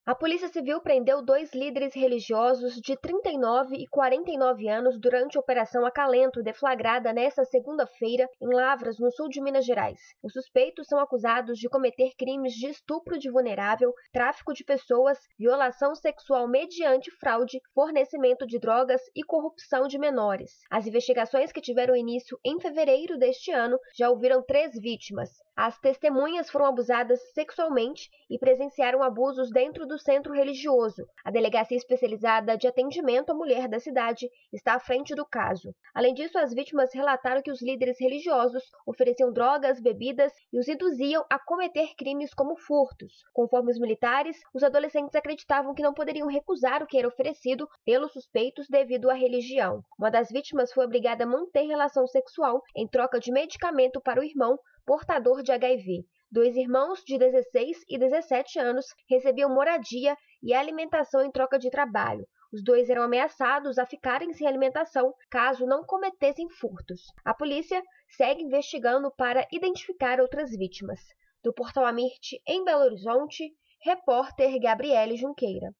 A Polícia Civil prendeu dois líderes religiosos de 39 e 49 anos durante a Operação Acalento, deflagrada nesta segunda-feira em Lavras, no sul de Minas Gerais. Os suspeitos são acusados de cometer crimes de estupro de vulnerável, tráfico de pessoas, violação sexual mediante fraude, fornecimento de drogas e corrupção de menores. As investigações, que tiveram início em fevereiro deste ano, já ouviram 3 vítimas. As testemunhas foram abusadas sexualmente e presenciaram abusos dentro do centro religioso. A Delegacia Especializada de Atendimento à Mulher da cidade está à frente do caso. Além disso, as vítimas relataram que os líderes religiosos ofereciam drogas, bebidas e os induziam a cometer crimes como furtos. Conforme os militares, os adolescentes acreditavam que não poderiam recusar o que era oferecido pelos suspeitos devido à religião. Uma das vítimas foi obrigada a manter relação sexual em troca de medicamento para o irmão, portador de HIV. 2 irmãos de 16 e 17 anos recebiam moradia e alimentação em troca de trabalho. Os 2 eram ameaçados a ficarem sem alimentação caso não cometessem furtos. A polícia segue investigando para identificar outras vítimas. Do Portal Amirte, em Belo Horizonte, repórter Gabriele Junqueira.